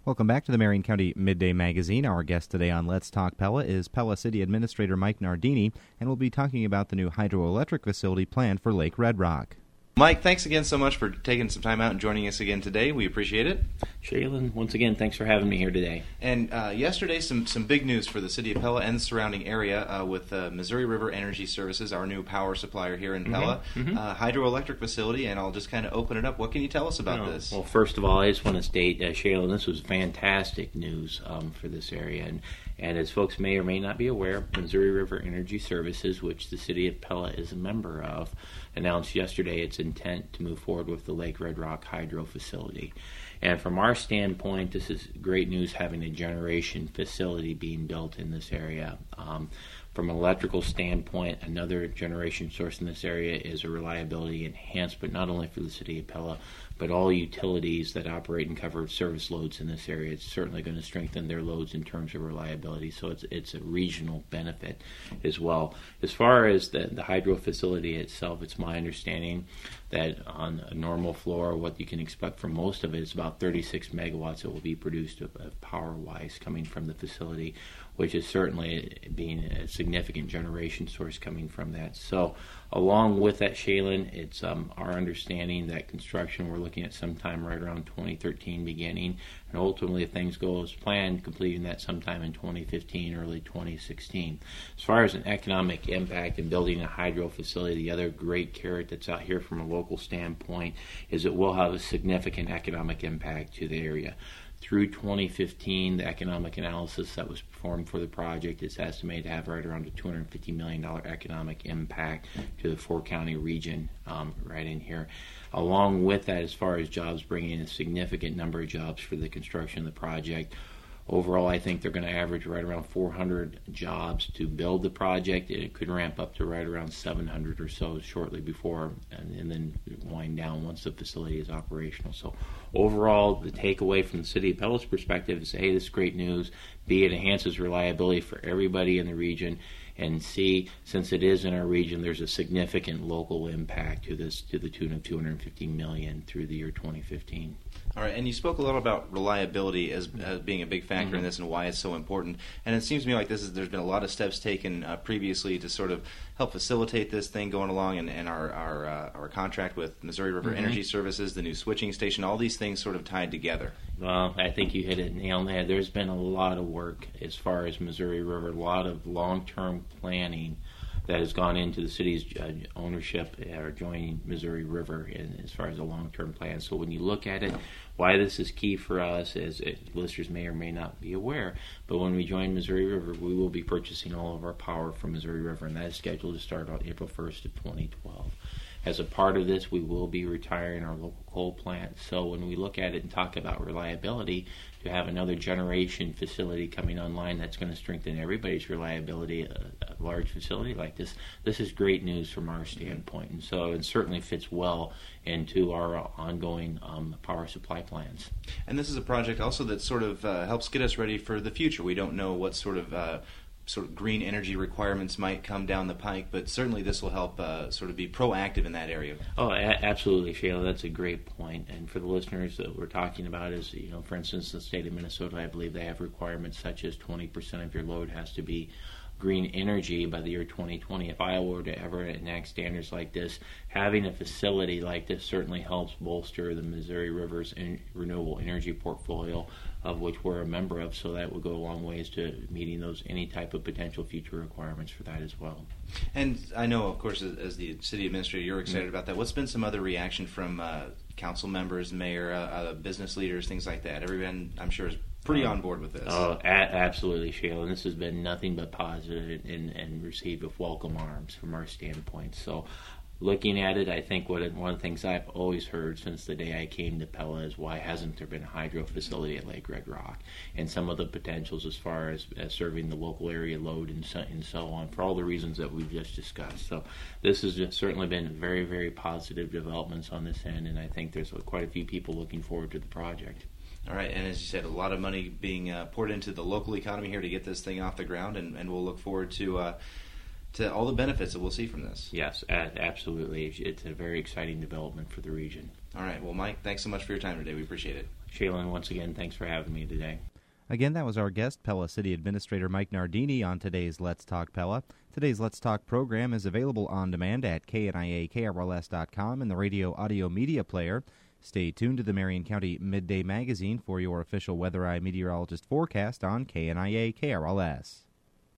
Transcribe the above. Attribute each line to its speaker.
Speaker 1: Welcome back to the Marion County Midday Magazine. Our guest today on Let's Talk Pella is Pella City Administrator Mike Nardini, and we'll be talking about the new hydroelectric facility planned for Lake Red Rock.
Speaker 2: Mike, thanks again so much for taking some time out and joining us again today. We appreciate it.
Speaker 3: Shaylin, once again, thanks for having me here today.
Speaker 2: And yesterday, some big news for the city of Pella and the surrounding area with Missouri River Energy Services, our new power supplier here in Pella, hydroelectric facility, and I'll just kind of open it up. What can you tell us about this?
Speaker 3: Well, first of all, I just want to state, Shaylin, this was fantastic news for this area. And as folks may or may not be aware, Missouri River Energy Services, which the city of Pella is a member of, announced yesterday its intent to move forward with the Lake Red Rock Hydro Facility. And from our standpoint, this is great news having a generation facility being built in this area. From an electrical standpoint, another generation source in this area is a reliability enhancement, not only for the city of Pella, but all utilities that operate and cover service loads in this area. It's certainly going to strengthen their loads in terms of reliability, so it's a regional benefit as well. As far as the hydro facility itself, it's my understanding that on a normal floor, what you can expect from most of it is about 36 megawatts that will be produced power-wise coming from the facility, which is certainly being a significant generation source coming from that. So along with that, Shaylin, it's our understanding that construction, we're looking at sometime right around 2013 beginning, and ultimately if things go as planned, completing that sometime in 2015, early 2016. As far as an economic impact in building a hydro facility, the other great carrot that's out here from a local standpoint is it will have a significant economic impact to the area. Through 2015, the economic analysis that was performed for the project is estimated to have right around a $250 million economic impact to the four-county region right in here. Along with that, as far as jobs, bringing in a significant number of jobs for the construction of the project. Overall, I think they're going to average right around 400 jobs to build the project. It could ramp up to right around 700 or so shortly before, and then wind down once the facility is operational. So overall, the takeaway from the city of Pella's perspective is, A, this is great news. B, it enhances reliability for everybody in the region. And C, since it is in our region, there's a significant local impact to this, to the tune of $250 million through the year 2015.
Speaker 2: All right, and you spoke a lot about reliability as being a big factor in this and why it's so important. And it seems to me like there's been a lot of steps taken previously to sort of help facilitate this thing going along, and our contract with Missouri River Energy Services, the new switching station, all these things sort of tied together.
Speaker 3: Well, I think you hit it nail on the head. There's been a lot of work as far as Missouri River, a lot of long-term planning that has gone into the city's ownership or joining Missouri River as far as a long-term plan. So when you look at it, why this is key for us, as listeners may or may not be aware, but when we join Missouri River, we will be purchasing all of our power from Missouri River, and that is scheduled to start on April 1st of 2012. As a part of this, we will be retiring our local coal plant. So when we look at it and talk about reliability, to have another generation facility coming online that's going to strengthen everybody's reliability, a large facility like this is great news from our standpoint. And so it certainly fits well into our ongoing power supply plans.
Speaker 2: And this is a project also that sort of helps get us ready for the future. We don't know what sort of green energy requirements might come down the pike, but certainly this will help sort of be proactive in that area.
Speaker 3: Oh, absolutely, Shayla. That's a great point. And for the listeners that we're talking about is, for instance, the state of Minnesota, I believe they have requirements such as 20% of your load has to be green energy by the year 2020. If Iowa were to ever enact standards like this, having a facility like this certainly helps bolster the Missouri River's renewable energy portfolio, of which we're a member of, so that will go a long ways to meeting any type of potential future requirements for that as well.
Speaker 2: And I know, of course, as the city administrator, you're excited about that. What's been some other reaction from council members, mayor, business leaders, things like that? Everyone, I'm sure, is pretty on board with this.
Speaker 3: Oh, absolutely, Sheila. And this has been nothing but positive and received with welcome arms from our standpoint. So looking at it, I think one of the things I've always heard since the day I came to Pella is, why hasn't there been a hydro facility at Lake Red Rock? And some of the potentials as far as serving the local area load and so on, for all the reasons that we've just discussed. So this has certainly been very, very positive developments on this end, and I think there's quite a few people looking forward to the project.
Speaker 2: All right, and as you said, a lot of money being poured into the local economy here to get this thing off the ground, and we'll look forward to all the benefits that we'll see from this.
Speaker 3: Yes, absolutely. It's a very exciting development for the region.
Speaker 2: All right, well, Mike, thanks so much for your time today. We appreciate it.
Speaker 3: Shaylin, once again, thanks for having me today.
Speaker 1: Again, that was our guest, Pella City Administrator Mike Nardini, on today's Let's Talk Pella. Today's Let's Talk program is available on demand at kniakrls.com and the radio audio media player. Stay tuned to the Marion County Midday Magazine for your official Weather Eye meteorologist forecast on KNIA KRLS.